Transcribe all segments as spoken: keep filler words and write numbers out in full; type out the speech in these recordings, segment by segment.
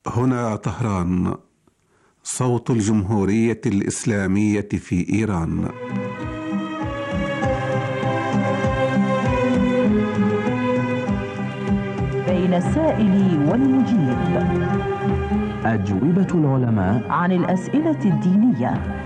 هنا طهران، صوت الجمهورية الإسلامية في إيران. بين السائل والمجيب، أجوبة العلماء عن الأسئلة الدينية.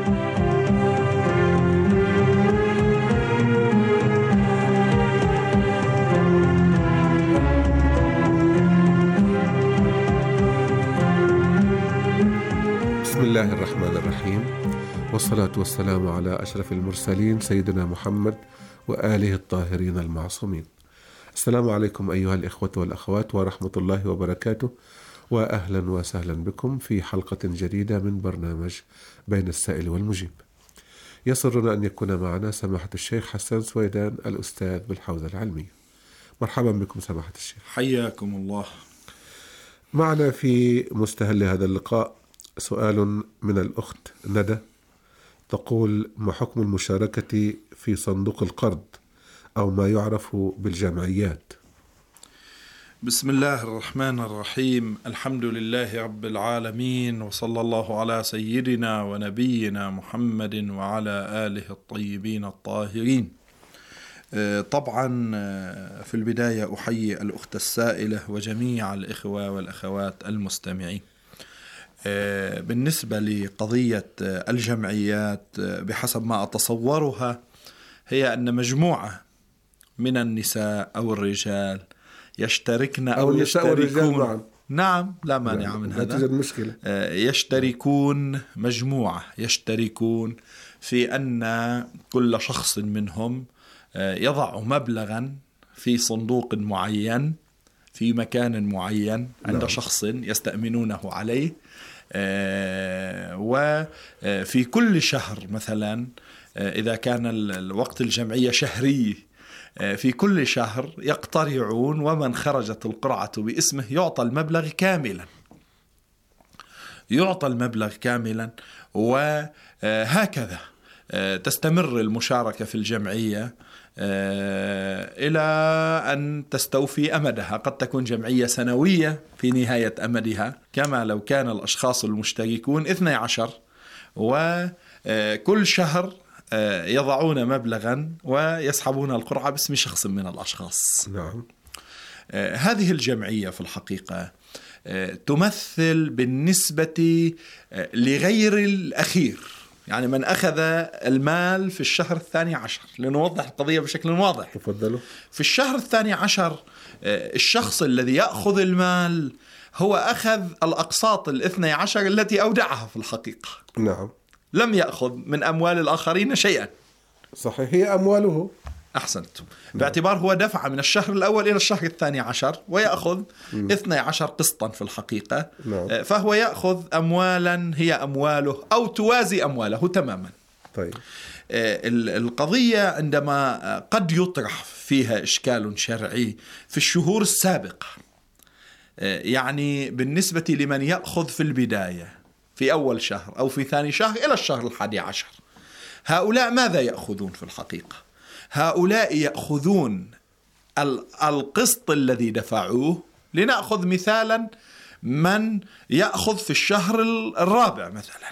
بسم الله الرحمن الرحيم، والصلاة والسلام على أشرف المرسلين سيدنا محمد وآله الطاهرين المعصومين. السلام عليكم أيها الإخوة والأخوات ورحمة الله وبركاته، وأهلا وسهلا بكم في حلقة جديدة من برنامج بين السائل والمجيب. يسرنا أن يكون معنا سماحة الشيخ حسان سويدان الأستاذ بالحوزة العلمية. مرحبا بكم سماحة الشيخ. حياكم الله. معنا في مستهل هذا اللقاء سؤال من الأخت ندى، تقول: ما حكم المشاركة في صندوق القرض أو ما يعرف بالجمعيات؟ بسم الله الرحمن الرحيم، الحمد لله رب العالمين، وصلى الله على سيدنا ونبينا محمد وعلى آله الطيبين الطاهرين. طبعا في البداية أحيي الأخت السائلة وجميع الإخوة والأخوات المستمعين. بالنسبة لقضية الجمعيات، بحسب ما أتصورها هي أن مجموعة من النساء أو الرجال يشتركن أو, أو يشتركون. نعم، لا مانع من هذا. مشكلة. يشتركون مجموعة يشتركون في أن كل شخص منهم يضع مبلغا في صندوق معين في مكان معين عند نعم. شخص يستأمنونه عليه، وفي كل شهر مثلا إذا كان الوقت الجمعية شهري، في كل شهر يقترعون، ومن خرجت القرعة باسمه يعطى المبلغ كاملا يعطى المبلغ كاملا وهكذا تستمر المشاركة في الجمعية إلى أن تستوفي أمدها. قد تكون جمعية سنوية في نهاية أمدها، كما لو كان الأشخاص المشتركون اثني عشر، وكل شهر يضعون مبلغا ويسحبون القرعة باسم شخص من الأشخاص. نعم. هذه الجمعية في الحقيقة تمثل بالنسبة لغير الأخير، يعني من أخذ المال في الشهر الثاني عشر، لنوضح القضية بشكل واضح. تفضلوا. في الشهر الثاني عشر الشخص الذي يأخذ المال هو أخذ الأقساط الاثني عشر التي أودعها في الحقيقة. نعم. لم يأخذ من أموال الآخرين شيئا. صحيح، هي أمواله. أحسنتم. باعتبار هو دفع من الشهر الأول إلى الشهر الثاني عشر ويأخذ م. اثني عشر قسطا في الحقيقة. نعم. فهو يأخذ أموالا هي أمواله أو توازي أمواله تماما. طيب. القضية عندما قد يطرح فيها إشكال شرعي في الشهور السابقة، يعني بالنسبة لمن يأخذ في البداية في أول شهر أو في ثاني شهر إلى الشهر الحادي عشر، هؤلاء ماذا يأخذون في الحقيقة؟ هؤلاء يأخذون القسط الذي دفعوه. لنأخذ مثالا من يأخذ في الشهر الرابع مثلا،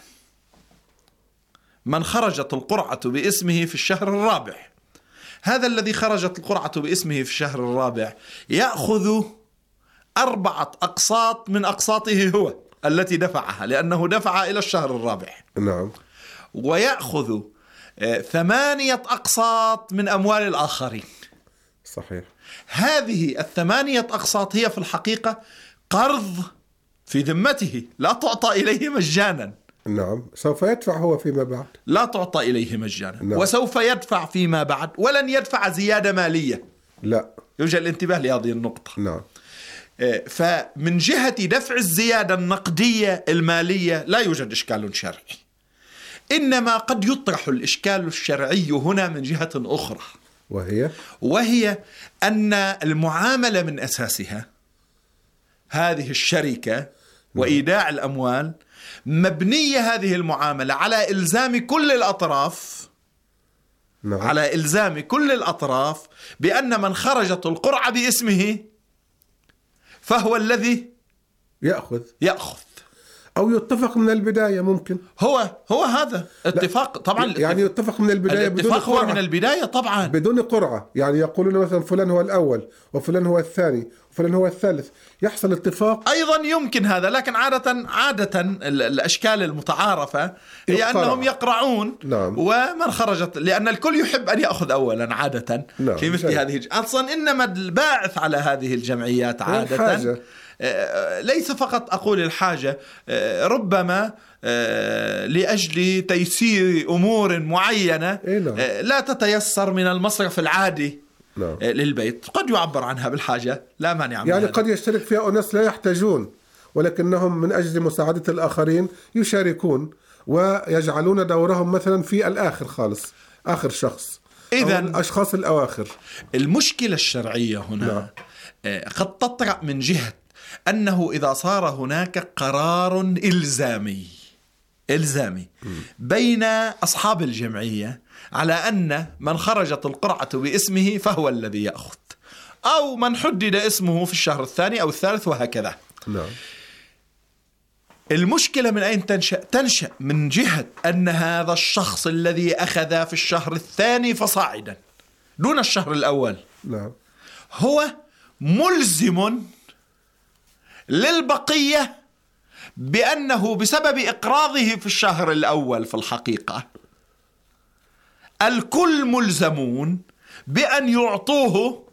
من خرجت القرعة باسمه في الشهر الرابع، هذا الذي خرجت القرعة باسمه في الشهر الرابع يأخذ أربعة أقساط من أقساطه هو التي دفعها، لأنه دفع إلى الشهر الرابع. نعم. ويأخذ ثمانية أقساط من أموال الآخرين. صحيح. هذه الثمانية أقساط هي في الحقيقة قرض في ذمته، لا تعطى إليه مجانا. نعم. سوف يدفع هو فيما بعد، لا تعطى إليه مجانا. نعم. وسوف يدفع فيما بعد، ولن يدفع زيادة مالية. لا. يوجد الانتباه لهذه النقطة. نعم. فمن جهة دفع الزيادة النقدية المالية لا يوجد إشكال شرعي، إنما قد يطرح الإشكال الشرعي هنا من جهة أخرى، وهي وهي أن المعاملة من أساسها هذه الشركة وإيداع الأموال مبنية هذه المعاملة على إلزام كل الأطراف نعم. على إلزام كل الأطراف بأن من خرجت القرعة باسمه فهو الذي يأخذ يأخذ أو يتفق من البداية. ممكن هو هو هذا اتفاق طبعا، يعني يتفق من البداية بدون الاتفاق هو قرعة. من البداية طبعا بدون قرعة، يعني يقولون مثلا فلان هو الأول وفلان هو الثاني وفلان هو الثالث، يحصل اتفاق. أيضا يمكن هذا، لكن عادة عادة الأشكال المتعارفة هي يقرع. أنهم يقرعون. نعم. ومن خرجت، لأن الكل يحب أن يأخذ أولا عادة. نعم. في مثل جاي. هذه أصلا إنما الباعث على هذه الجمعيات عادة الحاجة. ليس فقط أقول الحاجة، ربما لأجل تيسير أمور معينة لا تتيسر من المصرف العادي نعم. للبيت، قد يعبر عنها بالحاجة، لا مانع من يعني هذا. قد يشترك فيها أناس لا يحتاجون، ولكنهم من أجل مساعدة الآخرين يشاركون ويجعلون دورهم مثلا في الآخر خالص، آخر شخص، إذن الأشخاص الأواخر. المشكلة الشرعية هنا نعم. قد تطرأ من جهة أنه إذا صار هناك قرار إلزامي إلزامي م. بين أصحاب الجمعية على أن من خرجت القرعة باسمه فهو الذي يأخذ، أو من حدد اسمه في الشهر الثاني أو الثالث وهكذا. نعم. المشكلة من أين تنشأ؟ تنشأ من جهة أن هذا الشخص الذي أخذ في الشهر الثاني فصاعدا دون الشهر الأول نعم. هو ملزم للبقية بأنه بسبب إقراضه في الشهر الأول في الحقيقة الكل ملزمون بأن يعطوه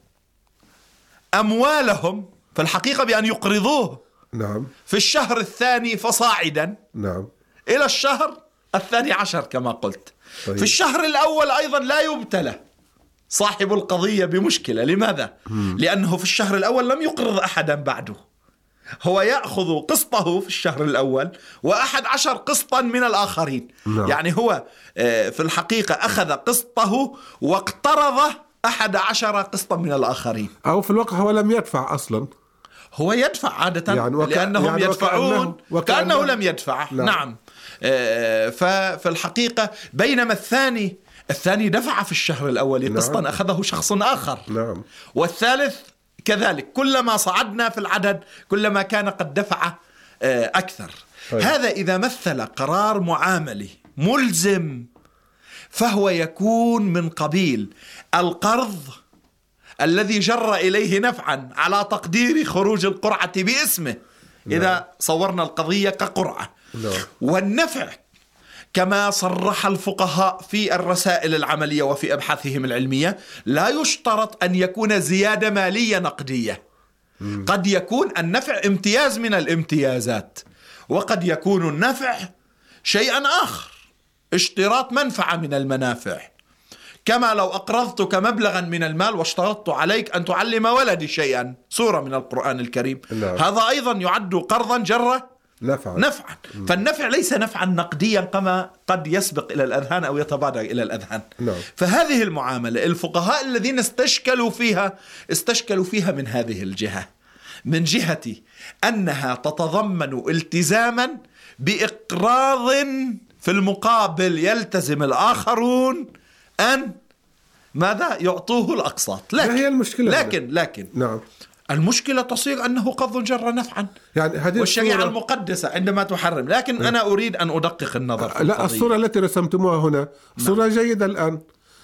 أموالهم في الحقيقة، بأن يقرضوه نعم. في الشهر الثاني فصاعدا نعم. إلى الشهر الثاني عشر كما قلت. طيب. في الشهر الأول أيضا لا يبتلى صاحب القضية بمشكلة. لماذا؟ مم. لأنه في الشهر الأول لم يقرض أحدا بعده، هو يأخذ قسطه في الشهر الأول وأحد عشر قسطا من الآخرين. نعم. يعني هو في الحقيقة أخذ قسطه واقترض أحد عشر قسطا من الآخرين، أو في الواقع هو لم يدفع أصلا. هو يدفع عادة يعني وك... لأنهم يعني يدفعون وكأنه, وكأنه... كأنه لم يدفع. نعم, نعم. ففي الحقيقة بينما الثاني الثاني دفع في الشهر الأول قسطا. نعم. أخذه شخص آخر. نعم. والثالث كذلك، كلما صعدنا في العدد كلما كان قد دفع أكثر. طيب. هذا إذا مثل قرار معاملي ملزم فهو يكون من قبيل القرض الذي جر إليه نفعا على تقدير خروج القرعة باسمه. لا. إذا صورنا القضية كقرعة. لا. والنفع كما صرح الفقهاء في الرسائل العملية وفي أبحاثهم العلمية لا يشترط أن يكون زيادة مالية نقدية. م. قد يكون النفع امتياز من الامتيازات، وقد يكون النفع شيئا آخر، اشتراط منفعة من المنافع، كما لو أقرضتك مبلغا من المال واشترطت عليك أن تعلم ولدي شيئا، سورة من القرآن الكريم. نعم. هذا أيضا يعد قرضا جر نفعا, نفعا. فالنفع ليس نفعا نقديا كما قد يسبق إلى الأذهان أو يتبادر إلى الأذهان. نعم. فهذه المعاملة الفقهاء الذين استشكلوا فيها استشكلوا فيها من هذه الجهة، من جهة أنها تتضمن التزاما بإقراض في المقابل يلتزم الآخرون أن ماذا يعطوه الأقساط. لكن هي المشكلة لكن لكن نعم. المشكلة تصير أنه قرض جر نفعا، يعني هذه والشريعة الصورة... المقدسة عندما تحرم. لكن م. أنا أريد أن أدقق النظر. لا، الصورة التي رسمتموها هنا صورة نعم. جيدة. الآن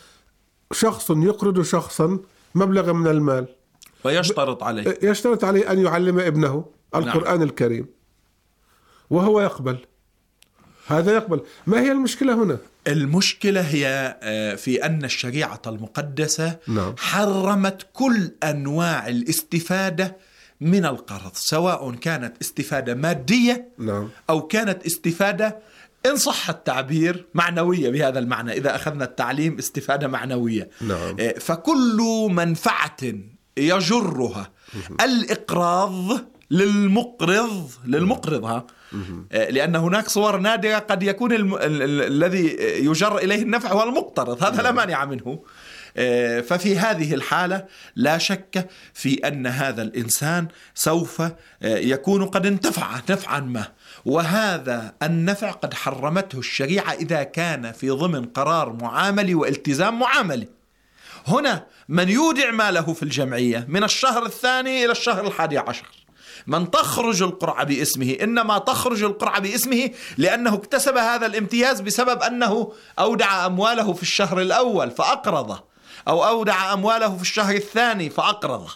شخص يقرض شخصا مبلغا من المال ويشترط عليه يشترط عليه أن يعلم ابنه القرآن نعم. الكريم، وهو يقبل، هذا يقبل. ما هي المشكلة هنا؟ المشكلة هي في أن الشريعة المقدسة نعم. حرمت كل أنواع الاستفادة من القرض، سواء كانت استفادة مادية نعم. أو كانت استفادة إن صح التعبير معنوية، بهذا المعنى إذا أخذنا التعليم استفادة معنوية نعم. فكل منفعة يجرها الإقراض للمقرض للمقرض ها لأن هناك صور نادرة قد يكون الم... ال... ال... الذي يجر إليه النفع هو المقترض، هذا لا مانع منه. ففي هذه الحالة لا شك في أن هذا الإنسان سوف يكون قد انتفع نفعا ما، وهذا النفع قد حرمته الشريعة إذا كان في ضمن قرار معاملي والتزام معاملي. هنا من يودع ماله في الجمعية من الشهر الثاني إلى الشهر الحادي عشر من تخرج القرعة باسمه، إنما تخرج القرعة باسمه لأنه اكتسب هذا الامتياز بسبب أنه أودع أمواله في الشهر الأول فأقرضه، أو أودع أمواله في الشهر الثاني فأقرضه.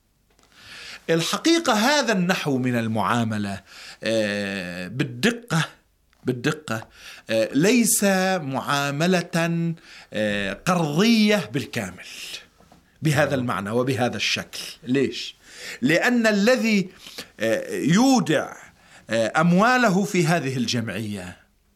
الحقيقة هذا النحو من المعاملة بالدقة بالدقة ليس معاملة قرضية بالكامل بهذا المعنى وبهذا الشكل. ليش؟ لأن الذي يودع أمواله في هذه الجمعية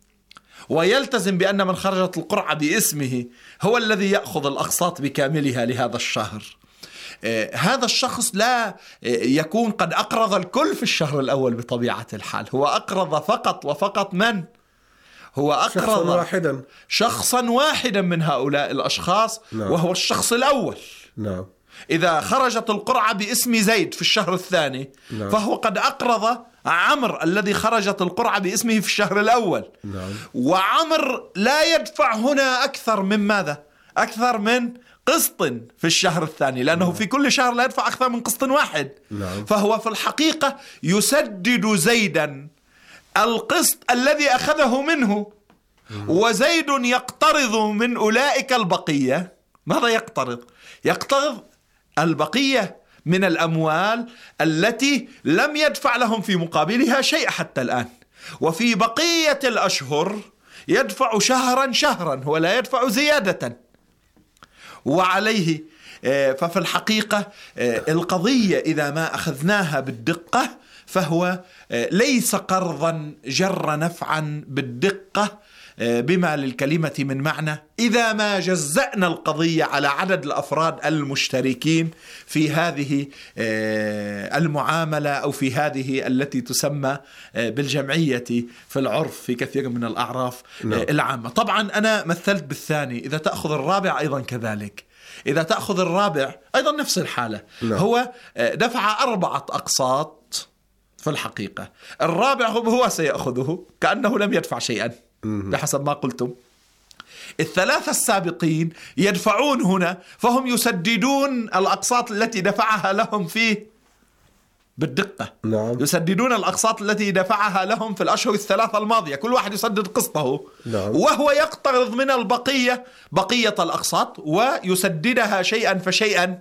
ويلتزم بأن من خرجت القرعة باسمه هو الذي يأخذ الأقساط بكاملها لهذا الشهر، هذا الشخص لا يكون قد أقرض الكل في الشهر الأول بطبيعة الحال، هو أقرض فقط وفقط من؟ هو أقرض شخصا واحدا شخصا واحدا من هؤلاء الأشخاص. نعم. وهو الشخص الأول. نعم. إذا خرجت القرعة باسم زيد في الشهر الثاني، نعم. فهو قد أقرض عمر الذي خرجت القرعة باسمه في الشهر الأول. نعم. وعمر لا يدفع هنا أكثر من ماذا؟ أكثر من قسط في الشهر الثاني، لأنه نعم. في كل شهر لا يدفع أكثر من قسط واحد. نعم. فهو في الحقيقة يسدد زيدا القسط الذي أخذه منه، وزيد يقترض من أولئك البقية. ماذا يقترض؟ يقترض البقية من الأموال التي لم يدفع لهم في مقابلها شيء حتى الآن، وفي بقية الأشهر يدفع شهرا شهرا ولا يدفع زيادة. وعليه ففي الحقيقة القضية إذا ما أخذناها بالدقة فهو ليس قرضا جر نفعا بالدقة بما للكلمة من معنى، إذا ما جزأنا القضية على عدد الأفراد المشتركين في هذه المعاملة أو في هذه التي تسمى بالجمعية في العرف في كثير من الأعراف العامة. طبعا أنا مثلت بالثاني، إذا تأخذ الرابع أيضا كذلك، إذا تأخذ الرابع أيضا نفس الحالة. لا. هو دفع أربعة أقساط في الحقيقة، الرابع هو سيأخذه كأنه لم يدفع شيئا بحسب ما قلتم. الثلاثة السابقين يدفعون هنا، فهم يسددون الأقساط التي دفعها لهم فيه بالدقة. نعم. يسددون الأقساط التي دفعها لهم في الأشهر الثلاثة الماضية، كل واحد يسدد قسطه. نعم. وهو يقترض من البقية بقية الأقساط ويسددها شيئا فشيئا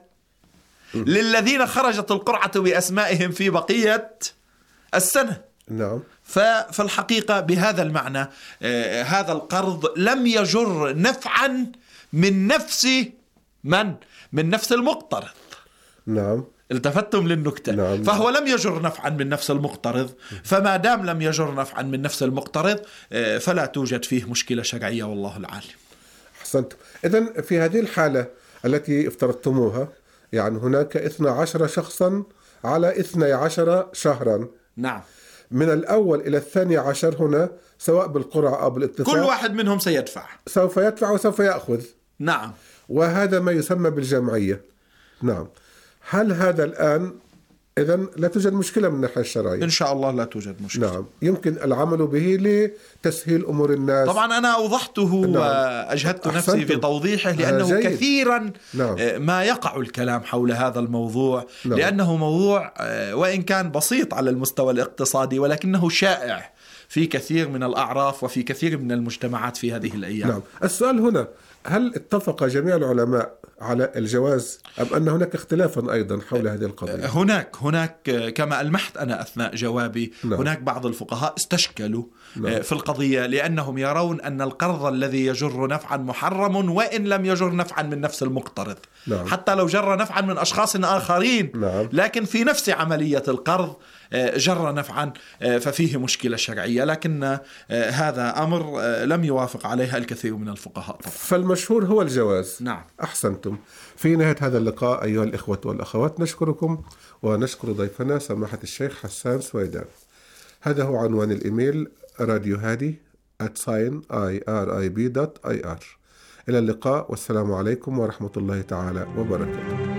للذين خرجت القرعة بأسمائهم في بقية السنة. نعم. ففي الحقيقة بهذا المعنى آه هذا القرض لم يجر نفعا من نفس من؟ من نفس المقترض. نعم. التفتم للنكتة. نعم. فهو لم يجر نفعا من نفس المقترض، فما دام لم يجر نفعا من نفس المقترض آه فلا توجد فيه مشكلة شرعية والله العالم. أحسنت. إذن في هذه الحالة التي افترضتموها، يعني هناك اثنا عشر شخصا على اثني عشر شهرا. نعم. من الأول إلى الثاني عشر هنا سواء بالقرعة أو بالاتفاق كل واحد منهم سيدفع، سوف يدفع وسوف يأخذ. نعم. وهذا ما يسمى بالجمعية. نعم. هل هذا الآن إذن لا توجد مشكلة من الناحية الشرعية؟ إن شاء الله لا توجد مشكلة. نعم. يمكن العمل به لتسهيل أمور الناس. طبعا أنا أوضحته. نعم. وأجهدت أحسنتم. نفسي في توضيحه لأنه جيد. كثيرا نعم. ما يقع الكلام حول هذا الموضوع. نعم. لأنه موضوع وإن كان بسيط على المستوى الاقتصادي ولكنه شائع في كثير من الأعراف وفي كثير من المجتمعات في هذه الأيام. نعم. السؤال هنا، هل اتفق جميع العلماء على الجواز أم أن هناك اختلافا أيضا حول هذه القضية؟ هناك هناك كما ألمحت أنا أثناء جوابي. نعم. هناك بعض الفقهاء استشكلوا. نعم. في القضية لأنهم يرون أن القرض الذي يجر نفعا محرم وإن لم يجر نفعا من نفس المقترض. نعم. حتى لو جر نفعا من أشخاص آخرين. نعم. لكن في نفس عملية القرض جر نفعا ففيه مشكلة شرعية، لكن هذا أمر لم يوافق عليها الكثير من الفقهاء. فالمشهور هو الجواز. نعم. أحسنتم. في نهاية هذا اللقاء أيها الإخوة والأخوات نشكركم ونشكر ضيفنا سماحة الشيخ حسان سويدان. هذا هو عنوان الإيميل راديو هادي at sign i r i b dot i r. إلى اللقاء والسلام عليكم ورحمة الله تعالى وبركاته.